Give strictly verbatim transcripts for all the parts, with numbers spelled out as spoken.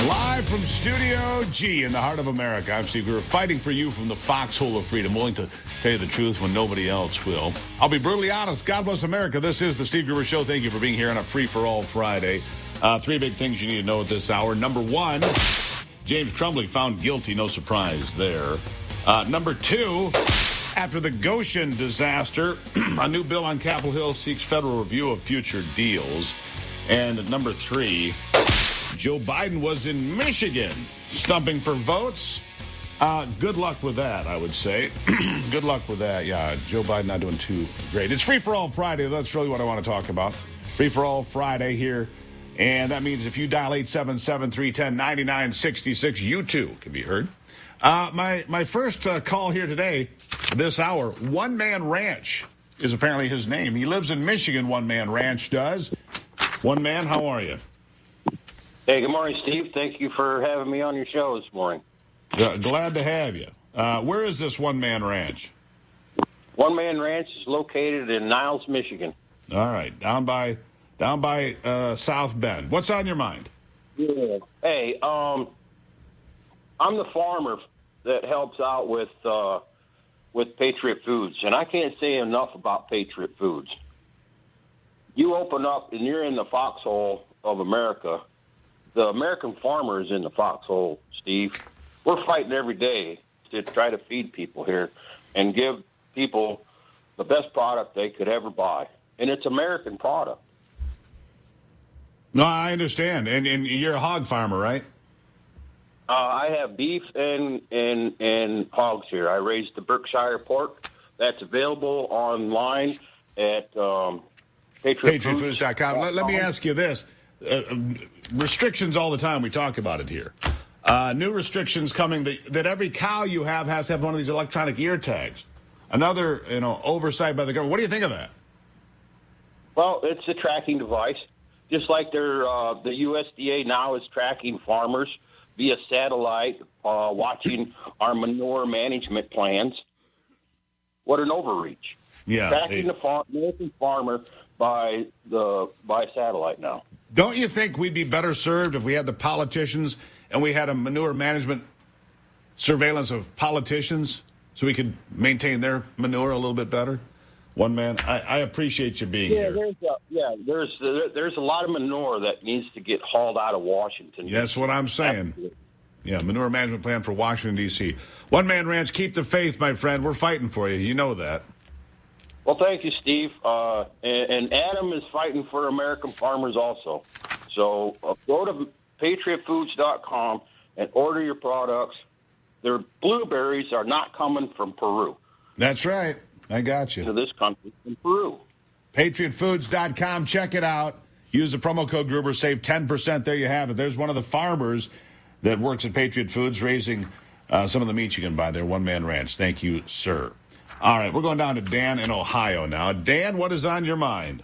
Live from Studio G in the heart of America, I'm Steve Gruber, fighting for you from the foxhole of freedom, willing to tell you the truth when nobody else will. I'll be brutally honest. God bless America. This is the Steve Gruber Show. Thank you for being here on a free-for-all Friday. Uh, three big things you need to know at this hour. Number one, James Crumbley found guilty. No surprise there. Uh, number two, after the Goshen disaster, a new bill on Capitol Hill seeks federal review of future deals. And number three, Joe Biden was in Michigan stumping for votes. Uh, good luck with that, I would say. Good luck with that. Yeah, Joe Biden not doing too great. It's Free for All Friday. That's really what I want to talk about. Free for All Friday here. And that means if you dial eight seven seven, three one zero, nine nine six six, you too can be heard. Uh, my, my first uh, call here today, this hour, One Man Ranch is apparently his name. He lives in Michigan, One Man Ranch does. One Man, how are you? Hey, good morning, Steve. Thank you for having me on your show this morning. Uh, glad to have you. Uh, where is this One Man Ranch? One Man Ranch is located in Niles, Michigan. All right, down by down by uh, South Bend. What's on your mind? Yeah. Hey, um, I'm the farmer that helps out with uh, with Patriot Foods, and I can't say enough about Patriot Foods. You open up, and you're in the foxhole of America. The American farmer is in the foxhole, Steve. We're fighting every day to try to feed people here and give people the best product they could ever buy. And it's American product. No, I understand. And, and you're a hog farmer, right? Uh, I have beef and, and, and hogs here. I raise the Berkshire pork. That's available online at um, Patriot Foods dot com. Let, let me ask you this. Uh, restrictions all the time. We talk about it here. Uh, new restrictions coming that, that every cow you have has to have one of these electronic ear tags. Another, you know, oversight by the government. What do you think of that? Well, it's a tracking device, just like their uh, the U S D A now is tracking farmers via satellite, uh, watching our manure management plans. What an overreach! Yeah, tracking it, the far- American farmer by the by satellite now. Don't you think we'd be better served if we had the politicians and we had a manure management surveillance of politicians so we could maintain their manure a little bit better? One Man, I, I appreciate you being yeah, here. There's a, yeah, there's there, there's a lot of manure that needs to get hauled out of Washington. That's what I'm saying. Absolutely. Yeah, manure management plan for Washington, D C One Man Ranch, keep the faith, my friend. We're fighting for you. You know that. Well, thank you, Steve. Uh, and, and Adam is fighting for American farmers also. So uh, go to Patriot Foods dot com and order your products. Their blueberries are not coming from Peru. That's right. I got you. To this country from Peru. Patriot Foods dot com. Check it out. Use the promo code Gruber. Save ten percent. There you have it. There's one of the farmers that works at Patriot Foods raising uh, some of the meat you can buy there. One Man Ranch. Thank you, sir. All right, we're going down to Dan in Ohio now. Dan, what is on your mind?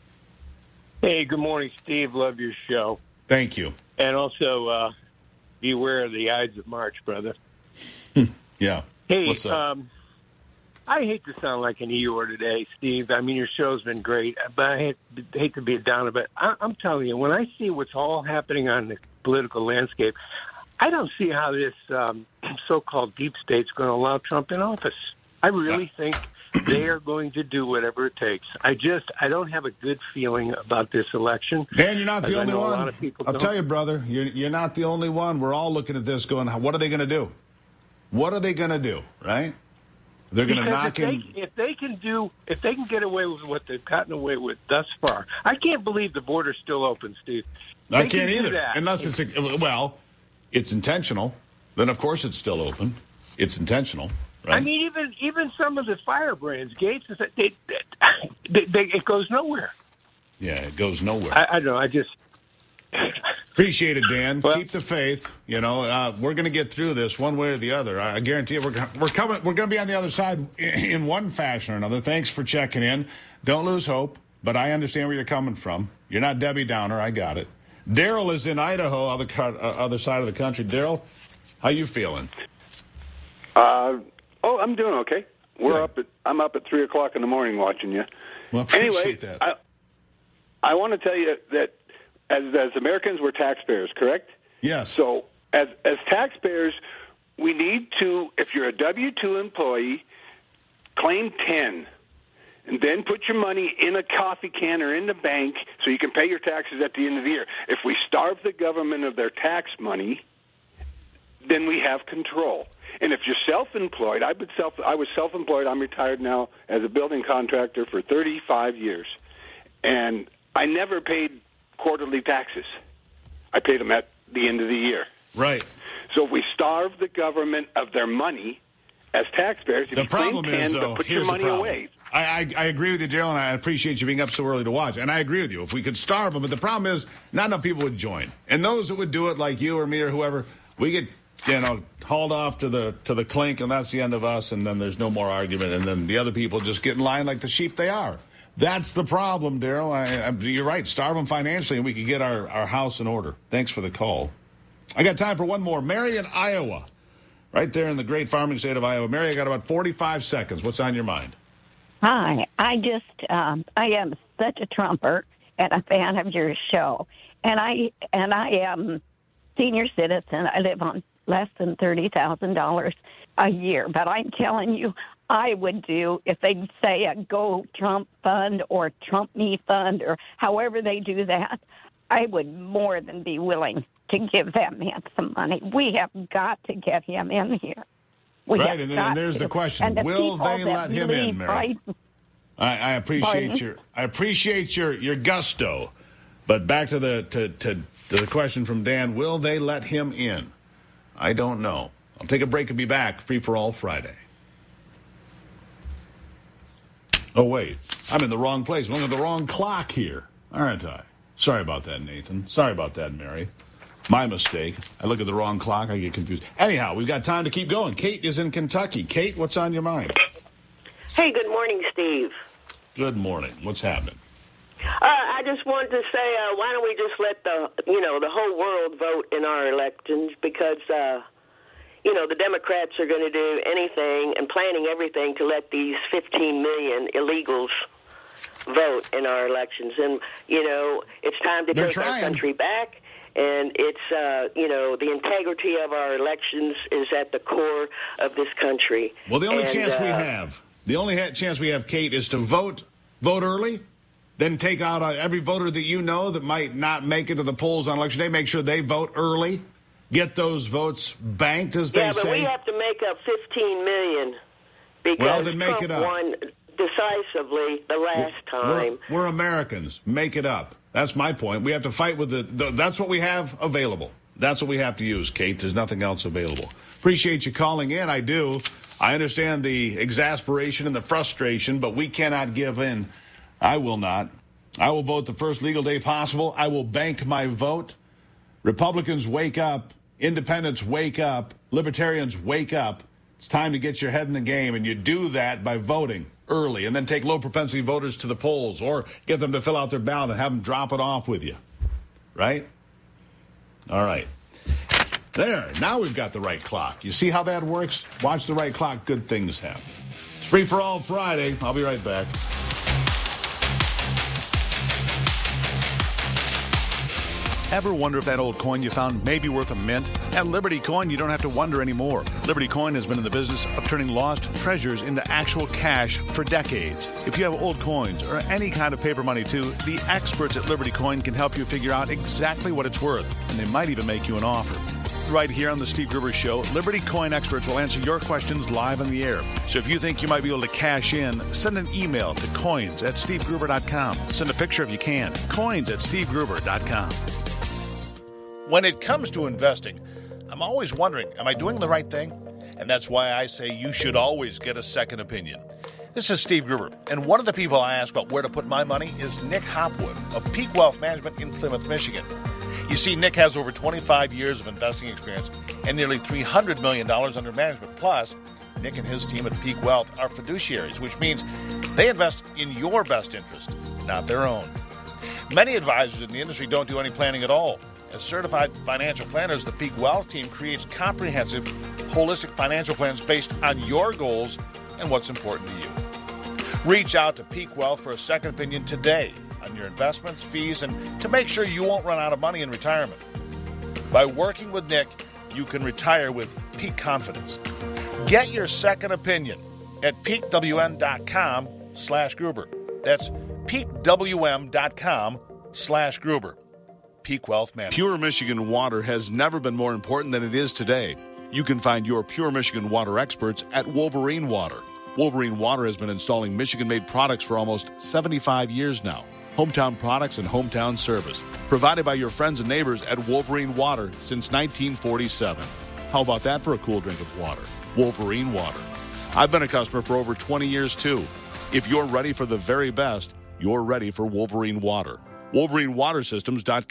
Hey, good morning, Steve. Love your show. Thank you. And also, uh, beware of the Ides of March, brother. Yeah. Hey, what's up? Um, I hate to sound like an Eeyore today, Steve. I mean, your show's been great, but I hate, hate to be a downer. But I, I'm telling you, when I see what's all happening on the political landscape, I don't see how this um, so-called deep state's going to allow Trump in office. I really think they are going to do whatever it takes. I just, I don't have a good feeling about this election. Dan, you're not the only one. A lot of people I'll don't. tell you, brother, you're, you're not the only one. We're all looking at this going, what are they going to do? What are they going to do, right? They're going to knock if in. They, if they can do, if they can get away with what they've gotten away with thus far, I can't believe the border's still open, Steve. They I can't can either. Unless it's, a, well, it's intentional. Then, of course, it's still open. It's intentional. Right. I mean, even even some of the firebrands, Gates, they, they, they, it goes nowhere. Yeah, it goes nowhere. I, I don't know. I just appreciate it, Dan. Well, keep the faith. You know, uh, we're going to get through this one way or the other. I guarantee you, we're we're coming. We're going to be on the other side in one fashion or another. Thanks for checking in. Don't lose hope, but I understand where you're coming from. You're not Debbie Downer. I got it. Daryl is in Idaho, other uh, other side of the country. Daryl, how you feeling? Uh. Oh, I'm doing okay. We're Good. up at I'm up at three o'clock in the morning watching you. Well, appreciate anyway, that. I, I want to tell you that as as Americans, we're taxpayers, correct? Yes. So as as taxpayers, we need to, if you're a W two employee, claim ten. And then put your money in a coffee can or in the bank so you can pay your taxes at the end of the year. If we starve the government of their tax money, then we have control. And if you're self-employed, I've been self, I was self-employed. I'm retired now as a building contractor for thirty-five years. And I never paid quarterly taxes. I paid them at the end of the year. Right. So if we starve the government of their money as taxpayers, if the you problem claim ten, is, though, put here's your money the problem. away. I, I, I agree with you, Gerald, and I appreciate you being up so early to watch. And I agree with you. If we could starve them, but the problem is not enough people would join. And those that would do it, like you or me or whoever, we get, you know, hauled off to the to the clink, and that's the end of us, and then there's no more argument, and then the other people just get in line like the sheep they are. That's the problem, Daryl. I, I, you're right. Starve them financially, and we could get our, our house in order. Thanks for the call. I got time for one more. Mary in Iowa, right there in the great farming state of Iowa. Mary, I got about forty-five seconds. What's on your mind? Hi, I just, um, I am such a Trumper and a fan of your show. And I, and I am senior citizen. I live on less than thirty thousand dollars a year. But I'm telling you, I would do, if they'd say a Go Trump Fund or Trump Me Fund or however they do that, I would more than be willing to give that man some money. We have got to get him in here. We right, and, and there's to. the question: the will they let him in, Mary? Biden, I, I appreciate Pardon? your I appreciate your, your gusto, but back to the to, to, to the question from Dan: will they let him in? I don't know. I'll take a break and be back. Free for all Friday. Oh wait, I'm in the wrong place. I'm looking at the wrong clock here, aren't I? Sorry about that, Nathan. Sorry about that, Mary. My mistake. I look at the wrong clock. I get confused. Anyhow, we've got time to keep going. Kate is in Kentucky. Kate, what's on your mind? Hey, good morning, Steve. Good morning. What's happening? Uh, I just wanted to say, uh, why don't we just let the, you know, the whole world vote in our elections because, uh, you know, the Democrats are going to do anything and planning everything to let these fifteen million illegals vote in our elections. And, you know, it's time to They're take trying. our country back. And it's, uh, you know, the integrity of our elections is at the core of this country. Well, the only and, chance uh, we have, the only ha- chance we have, Kate, is to vote, vote early, then take out uh, every voter that you know that might not make it to the polls on Election Day. Make sure they vote early, get those votes banked, as they yeah, but say. we have to make up fifteen million because Well, then make Trump it up. won decisively the last time. We're, we're Americans. Make it up. That's my point. We have to fight with the, the. That's what we have available. That's what we have to use, Kate. There's nothing else available. Appreciate you calling in. I do. I understand the exasperation and the frustration, but we cannot give in. I will not. I will vote the first legal day possible. I will bank my vote. Republicans, wake up. Independents, wake up. Libertarians, wake up. It's time to get your head in the game, and you do that by voting early and then take low-propensity voters to the polls or get them to fill out their ballot and have them drop it off with you. Right? All right. There. Now we've got the right clock. You see how that works? Watch the right clock. Good things happen. It's Free for All Friday. I'll be right back. Ever wonder if that old coin you found may be worth a mint? At Liberty Coin, you don't have to wonder anymore. Liberty Coin has been in the business of turning lost treasures into actual cash for decades. If you have old coins or any kind of paper money too, the experts at Liberty Coin can help you figure out exactly what it's worth, and they might even make you an offer. Right here on the Steve Gruber Show, Liberty Coin experts will answer your questions live on the air. So if you think you might be able to cash in, send an email to coins at steve gruber dot com. Send a picture if you can. Coins at steve gruber dot com. When it comes to investing, I'm always wondering, am I doing the right thing? And that's why I say you should always get a second opinion. This is Steve Gruber, and one of the people I ask about where to put my money is Nick Hopwood of Peak Wealth Management in Plymouth, Michigan. You see, Nick has over twenty-five years of investing experience and nearly three hundred million dollars under management. Plus, Nick and his team at Peak Wealth are fiduciaries, which means they invest in your best interest, not their own. Many advisors in the industry don't do any planning at all. As certified financial planners, the Peak Wealth team creates comprehensive, holistic financial plans based on your goals and what's important to you. Reach out to Peak Wealth for a second opinion today on your investments, fees, and to make sure you won't run out of money in retirement. By working with Nick, you can retire with peak confidence. Get your second opinion at peakwm.com slash Gruber. That's peakwm.com slash Gruber. Peak Wealth Management. Pure Michigan water has never been more important than it is today. You can find your Pure Michigan water experts at Wolverine Water. Wolverine Water has been installing Michigan-made products for almost seventy-five years now. Hometown products and hometown service provided by your friends and neighbors at Wolverine Water since nineteen forty-seven. How about that for a cool drink of water? Wolverine Water. I've been a customer for over twenty years, too. If you're ready for the very best, you're ready for Wolverine Water. Wolverine Water Systems dot com.